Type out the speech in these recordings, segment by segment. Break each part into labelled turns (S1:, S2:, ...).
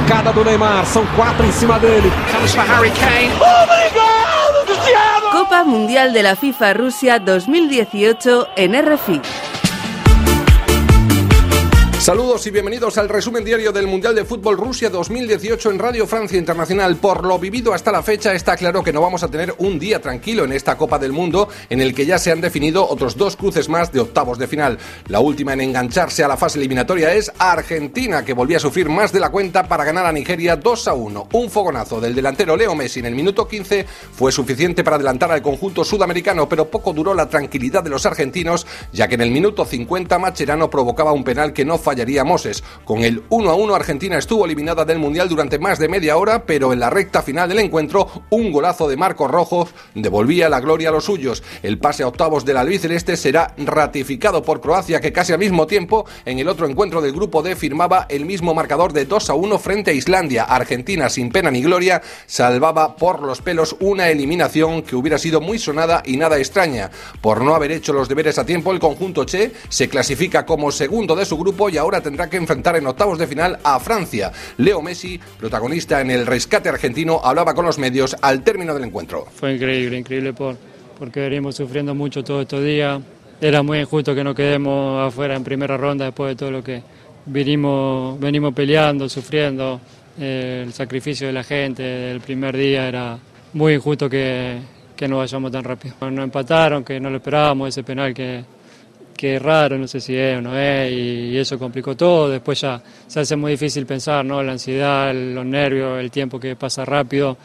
S1: Pancada do Neymar, são 4 em cima dele.
S2: Comes for Harry Kane.
S1: Obrigado, Cristiano!
S3: Copa Mundial de la FIFA Rusia 2018 en RFI.
S4: Saludos y bienvenidos al resumen diario del Mundial de Fútbol Rusia 2018 en Radio Francia Internacional. Por lo vivido hasta la fecha, está claro que no vamos a tener un día tranquilo en esta Copa del Mundo, en el que ya se han definido otros 2 cruces más de octavos de final. La última en engancharse a la fase eliminatoria es Argentina, que volvía a sufrir más de la cuenta para ganar a Nigeria 2-1. Un fogonazo del delantero Leo Messi en el minuto 15 fue suficiente para adelantar al conjunto sudamericano, pero poco duró la tranquilidad de los argentinos, ya que en el minuto 50 Mascherano provocaba un penal que no fallaría Moses. Con el 1-1 Argentina estuvo eliminada del Mundial durante más de media hora, pero en la recta final del encuentro un golazo de Marcos Rojo devolvía la gloria a los suyos. El pase a octavos del albiceleste será ratificado por Croacia, que casi al mismo tiempo en el otro encuentro del grupo D firmaba el mismo marcador de 2-1 frente a Islandia. Argentina, sin pena ni gloria, salvaba por los pelos una eliminación que hubiera sido muy sonada y nada extraña. Por no haber hecho los deberes a tiempo, el conjunto Che se clasifica como segundo de su grupo y ahora tendrá que enfrentar en octavos de final a Francia. Leo Messi, protagonista en el rescate argentino, hablaba con los medios al término del encuentro.
S5: Fue increíble porque venimos sufriendo mucho todos estos días. Era muy injusto que nos quedemos afuera en primera ronda después de todo lo que venimos peleando, sufriendo. El sacrificio de la gente del primer día era muy injusto que no vayamos tan rápido. Nos empataron, que no lo esperábamos, ese penal que es raro, no sé si es o no es, y eso complicó todo. Después ya se hace muy difícil pensar, ¿no? La ansiedad, los nervios, el tiempo que pasa rápido,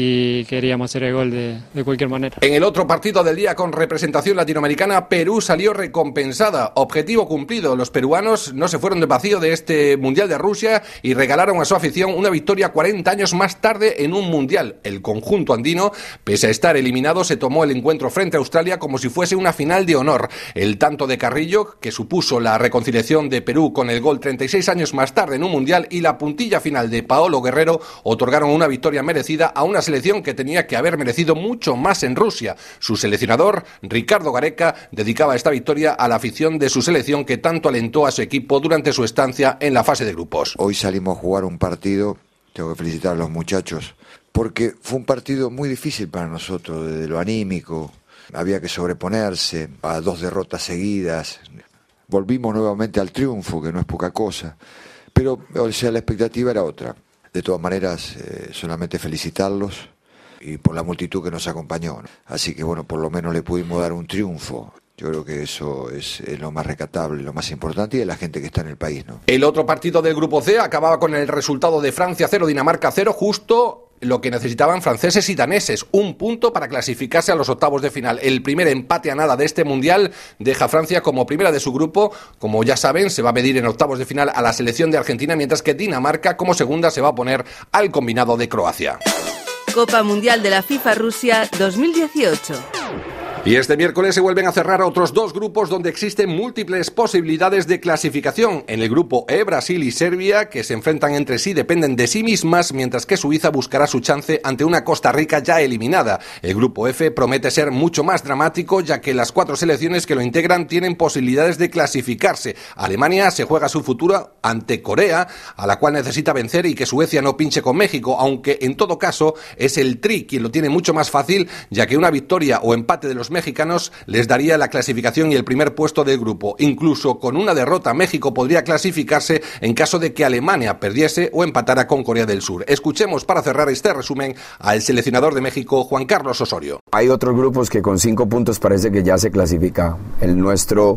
S5: y queríamos hacer el gol de cualquier manera.
S4: En el otro partido del día con representación latinoamericana, Perú salió recompensada. Objetivo cumplido. Los peruanos no se fueron de vacío de este Mundial de Rusia y regalaron a su afición una victoria 40 años más tarde en un Mundial. El conjunto andino, pese a estar eliminado, se tomó el encuentro frente a Australia como si fuese una final de honor. El tanto de Carrillo, que supuso la reconciliación de Perú con el gol 36 años más tarde en un Mundial, y la puntilla final de Paolo Guerrero otorgaron una victoria merecida a una selección que tenía que haber merecido mucho más en Rusia. Su seleccionador, Ricardo Gareca, dedicaba esta victoria a la afición de su selección, que tanto alentó a su equipo durante su estancia en la fase de grupos.
S6: Hoy salimos a jugar un partido, tengo que felicitar a los muchachos, porque fue un partido muy difícil para nosotros, desde lo anímico. Había que sobreponerse a 2 derrotas seguidas. Volvimos nuevamente al triunfo, que no es poca cosa, pero o sea, la expectativa era otra. De todas maneras, solamente felicitarlos y por la multitud que nos acompañó, ¿no? Así que bueno, por lo menos le pudimos dar un triunfo. Yo creo que eso es lo más rescatable, lo más importante, y de la gente que está en el país, ¿no?
S4: El otro partido del grupo C acababa con el resultado de Francia 0, Dinamarca 0, justo lo que necesitaban franceses y daneses, un punto para clasificarse a los octavos de final. El primer empate a nada de este Mundial deja a Francia como primera de su grupo. Como ya saben, se va a medir en octavos de final a la selección de Argentina, mientras que Dinamarca, como segunda, se va a poner al combinado de Croacia.
S3: Copa Mundial de la FIFA Rusia 2018.
S4: Y este miércoles se vuelven a cerrar otros 2 grupos donde existen múltiples posibilidades de clasificación. En el grupo E, Brasil y Serbia, que se enfrentan entre sí, dependen de sí mismas, mientras que Suiza buscará su chance ante una Costa Rica ya eliminada. El grupo F promete ser mucho más dramático, ya que las 4 selecciones que lo integran tienen posibilidades de clasificarse. Alemania se juega su futuro ante Corea, a la cual necesita vencer y que Suecia no pinche con México, aunque en todo caso es el Tri quien lo tiene mucho más fácil, ya que una victoria o empate de los mexicanos les daría la clasificación y el primer puesto del grupo. Incluso con una derrota, México podría clasificarse en caso de que Alemania perdiese o empatara con Corea del Sur. Escuchemos para cerrar este resumen al seleccionador de México, Juan Carlos Osorio.
S7: Hay otros grupos que con 5 puntos parece que ya se clasifica. El nuestro,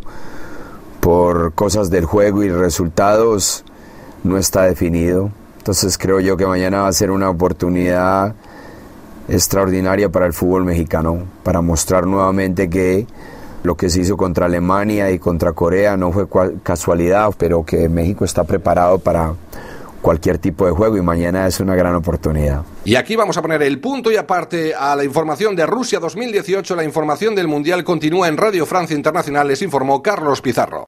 S7: por cosas del juego y resultados, no está definido. Entonces creo yo que mañana va a ser una oportunidad extraordinaria para el fútbol mexicano, para mostrar nuevamente que lo que se hizo contra Alemania y contra Corea no fue casualidad, pero que México está preparado para cualquier tipo de juego y mañana es una gran oportunidad.
S4: Y aquí vamos a poner el punto y aparte a la información de Rusia 2018. La información del Mundial continúa en Radio Francia Internacional, les informó Carlos Pizarro.